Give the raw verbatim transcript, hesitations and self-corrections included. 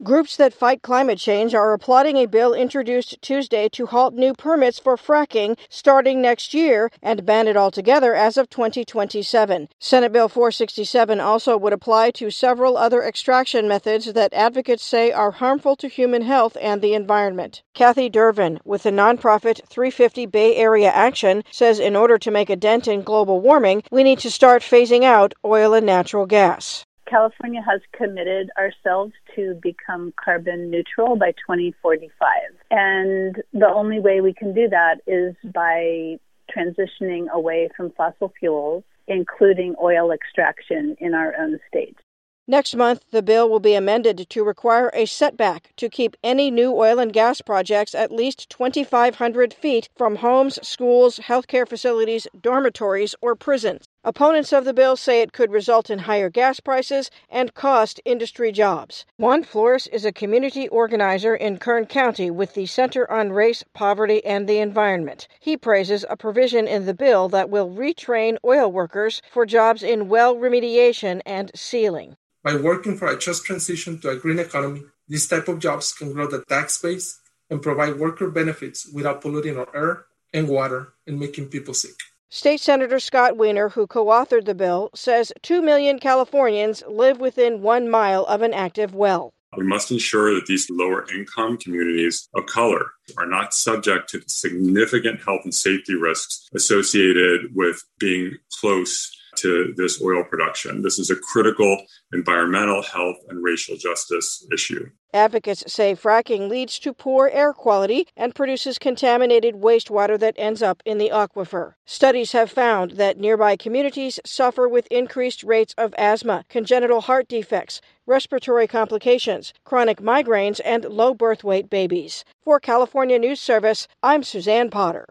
Groups that fight climate change are applauding a bill introduced Tuesday to halt new permits for fracking starting next year and ban it altogether as of twenty twenty-seven. Senate Bill four sixty-seven also would apply to several other extraction methods that advocates say are harmful to human health and the environment. Kathy Dervin, with the nonprofit three fifty Bay Area Action, says in order to make a dent in global warming, we need to start phasing out oil and natural gas. California has committed ourselves to become carbon neutral by twenty forty-five. And the only way we can do that is by transitioning away from fossil fuels, including oil extraction in our own state. Next month, the bill will be amended to require a setback to keep any new oil and gas projects at least twenty-five hundred feet from homes, schools, healthcare facilities, dormitories, or prisons. Opponents of the bill say it could result in higher gas prices and cost industry jobs. Juan Flores is a community organizer in Kern County with the Center on Race, Poverty, and the Environment. He praises a provision in the bill that will retrain oil workers for jobs in well remediation and sealing. By working for a just transition to a green economy, these type of jobs can grow the tax base and provide worker benefits without polluting our air and water and making people sick. State Senator Scott Wiener, who co-authored the bill, says two million Californians live within one mile of an active well. We must ensure that these lower-income communities of color are not subject to the significant health and safety risks associated with being close to this oil production. This is a critical environmental, health, and racial justice issue. Advocates say fracking leads to poor air quality and produces contaminated wastewater that ends up in the aquifer. Studies have found that nearby communities suffer with increased rates of asthma, congenital heart defects, respiratory complications, chronic migraines, and low birth weight babies. For California News Service, I'm Suzanne Potter.